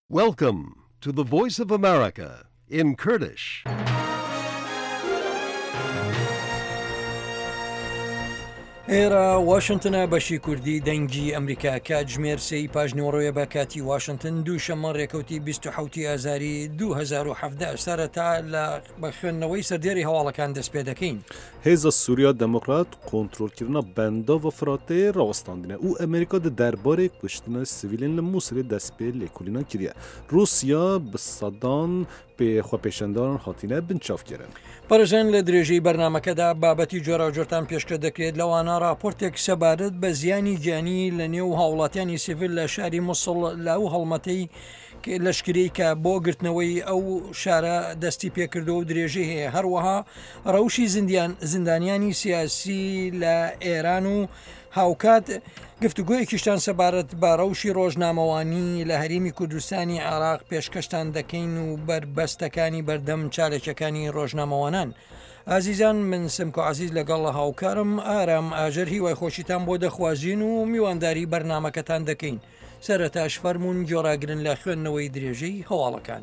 Welcome to the Voice of America in Kurdish. ئێرە واشنگتنە بەشی کوردی دەنگی ئەمریکا کاتژمێر سێی پاژنەوەڕۆیە بە کاتی واشنگتن دووشەمە ڕێکەوتی 27 ئازاری 2017 سەرەتا لە بە خوێندنەوەی سەردێری هەواڵەکان دەست پێ دەکەین. هێزە سووریا دموکرات کۆنتڕۆلکردنا بەندا و فراتێ ڕاوەستاندنە و ئەمریکا دە دەربارێک کوشتنە سڤیلین لە مووسڵێ دەست پێ لێکولینە کردە. رووسیا بە سەدان خۆپێشەندان هاتینە بنچافکردن. پەرژەن لە درێژەی بەرنمەکەدا بابەتی جۆراوجۆرتان پێشکە دەکرێت لەوانە راپۆرتێک سەبارەت بە زیانی گیانی لە نێو هاوڵاتیانی سیڤیل لە شاری مووسڵ لەو هەڵمەتەی لەشکرەی کە بۆ گرتنەوەی ئەو شارە دەستی پێکردو و درێژەی هەیە. هەروەها ڕەوشی زیندانیانی سیاسی لە ئێران و هاوکات گفتوگویەکیشتان سەبارەت بە ڕەوشی ڕۆژنامەوانی لە هەرێمی کوردستانی عێراق پێشکەشتان دەکەین و بربەستەکانی بەردەم چالێکەکانی ڕۆژنامەوانان. ئازیزان من سمکۆ عزیز لەگەڵ هاوکارم ئارام ئاژەر هیوای خۆشیتان بۆ دەخوازیین و میوانداری بەرنمەکەتان دەکەین. سەرەتاش فەرمونون گۆڕاگرن لە خوێندنەوەی درێژەی هەواڵەکان.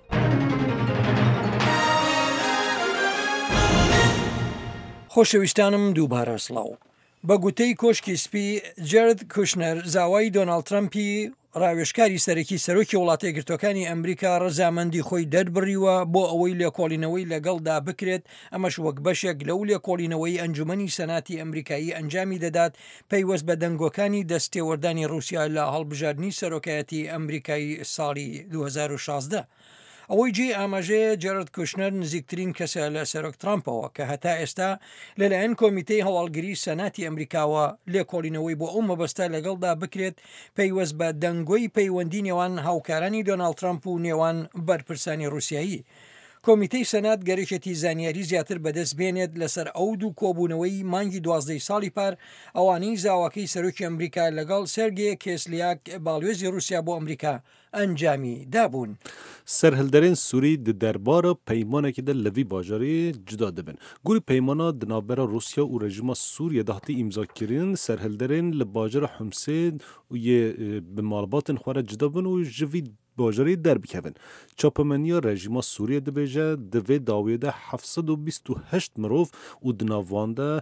خۆشەویستانم دووبارە سڵاو. بە گوتەی کۆشکی سپی جەرد کوشنەر زاوای دۆناڵد ترەمپی ڕاوێژکاری سەرەکی سەرۆکی وڵاتە یەکگرتووەکانی ئەمریکا ڕەزامەندی خۆی دەربڕیوە بۆ ئەوەی لێکۆڵینەوەی لەگەڵدا بکرێت. ئەمەش وەک بەشێک لەو لێکۆڵینەوەی ئەنجومەنی سەناتی ئەمریکایی ئەنجامی دەدات پەیوەست بە دەنگۆکانی دەستێوەردانی رووسیا لە هەڵبژاردننی سەرۆکایەتی ئەمریکای ساڵی 2016. ئەوەی جێ ئاماژەیە جەرد کوشنەر نزیکترین کەسە لە سەرۆک ترامپەوە کە هەتا ئێستا لەلایەن کۆمیتەی هەواڵگری سەناتی ئەمریکاوە لێکۆڵینەوەی بۆ ئەو مەبەستە لەگەڵدا بکرێت پەیوەست بە دەنگۆی پەیوەندی نێوان هاوکارانی دۆناڵد ترامپ و نێوان بەرپرسانی رووسایی. کۆمیتەی سەنات گەرەشێتی زانیاری زیاتر بەدەست بێنێت لەسەر ئەو دوو کۆبوونەوەی مانگی 12 ساڵی پار ئەوانەی زاواکەی سەرۆکی ئەمریکا لەگەڵ سێرگێ کێسلیاک باڵێزی رووسیا بۆ ئەمریکا ئەنجامی دابوون. سەرهەلدەرێن سووری دە دەربارە پەیمانێکیدا لەڤی باژارێ جدا دەبن. گوری پەیمانە دنابەرە رووسیا و رژیما سووریا داهاتی ئیمزاکردن سەرهەلدەرێن لە باژارە حومسێ و bi malbatên xwe re cida bin û ji vî bajarê derbikevin. Çapemeniya rejima Sûriye dibêje di vê dawiyê de 728 mirov û di nav wan de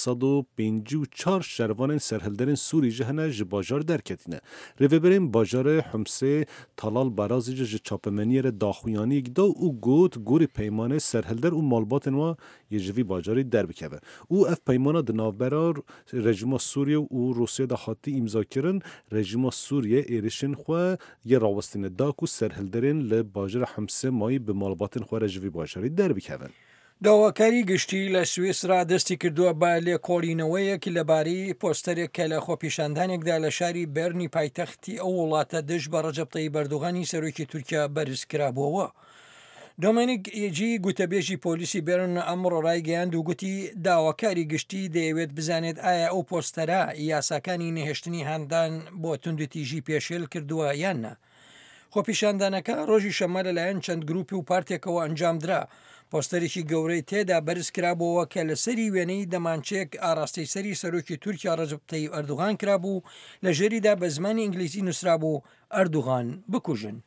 254 şervanên serhilderên Sûrî ji hene ji bajar derketîne. Rêveberên bajarê Humsê Talal Berazî ji çapemeniyê re daxuyaniyek da û got gorî peymanê serhilder û malbatên wa yê ji vî bajarê derbikeve. û ev peymana di navbera rejima Sûriye û Rûsyê de hatî îmzakirin rejima Sûriye êrişên xwe yê rawestîne da ku serhilderên li bajara Humsê mayî bi malbatên xwe re ji vî bajarê derbikevin. داواکاری گشتی لە سوئیسرا دەستی کردووە بە لێکۆڵینەوەیەک لەبارەی پۆستەرێک کە لە خۆپیشاندانێکدا لە شاری بەرنی پایتەختی ئەو وڵاتە دژ بە ڕەجەب تەیب ئەردوغانی سەرۆکی تورکیا بەرز کرابووەوە. دۆمینیک ئێجی گوتەبێژی پۆلیسی بێرن ئەمڕۆ ڕایگەیاند و گوتی داواکاری گشتی دەیەوێت بزانێت ئایا ئەو پۆستەرە یاساکانی نەهێشتنی هەندان بۆ توندوتیژی پێشێل کردووە یان نە. خۆپیشاندانەکە ڕۆژی شەمە لەلایەن چەند گروپی و پارتێکەوە ئەنجامدرا. پۆستەرێکی گەورەی تێدا بەرز کرابەوە کە لە سەری وێنەی دەمانچێک ئاراستەی سەری سەرۆکی تورکیا ڕەجەب تەیب ئەردوغان کرابوو لە ژێریدا بە زمانی ئینگلیزی نووسرابوو ئەردوغان بکوژن.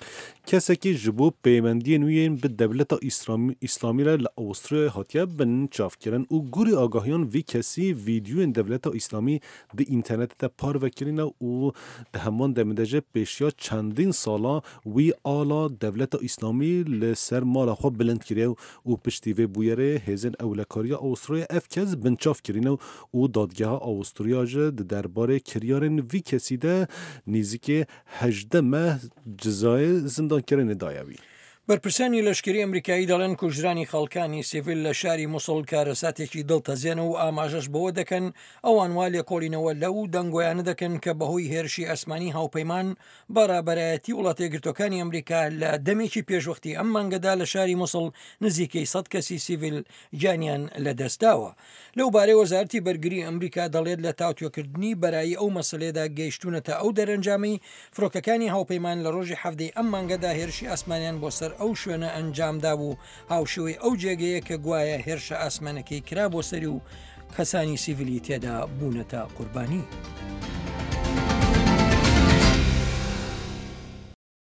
کەسێکی ji bo peymendiyên wî yên bi dewleta îslamî re li Awstriyayê hatiye bin çavkirin û gurî agahiyan vî kesî vîdyoyên dewleta îslamî di înternetê de parvekirîne û di heman demê de jî pêşiya çendîn sala wî ala dewleta îslamî li ser mala xwe bilind kiriye û piştî vê bûyerê hêzên ewlekariya Awstriyayê ev kes binçavkirîne û dadgeha Awstriya jî di derbarê kiryarên vî kesî de nêzîkî 18 meh cezayê zindankirinê dayawî. بەرپرسانی لەشکری ئەمریکایی دەڵێن کوژرانی خەڵکانی سیڤیل لە شاری مووسڵ کارەساتێکی دڵتەزیێنە و ئاماژەش بەوە دەکەن ئەوان وا لێکۆڵینەوە لەو دەنگۆیانە دەکەن کە بەهۆی هێرشی ئەسمانی هاوپەیمان بەرابەرایەتی وڵاتە یەکگرتووەکانی ئەمریکا لە دەمێکی پێشوەختی ئەم مانگەدا لە شاری مووسڵ نزیکەی 100 کەسی سیڤیل گیانیان لەدەستداوە. لەو بارەی وەزارەتی بەرگری ئەمریکا دەڵێت لە تاوتوێکردنی بەرایی ئەو مەسلێدا گەیشتونەتە ئەو دەرەنجامی فڕۆکەکانی هاوپەیمان لە ڕۆژی هەفتەی ئەم مانگەدا هێرشی ئاسمانیان بۆ سەر ئەو شوێنە ئەنجامدا بوو هاوشێوەی ئەو جێگەیە کە گوایە هێرشە ئاسمانەکەی کرا بۆ سەری و کەسانی سیڤیلی تێدا بوونەتە قوربانی.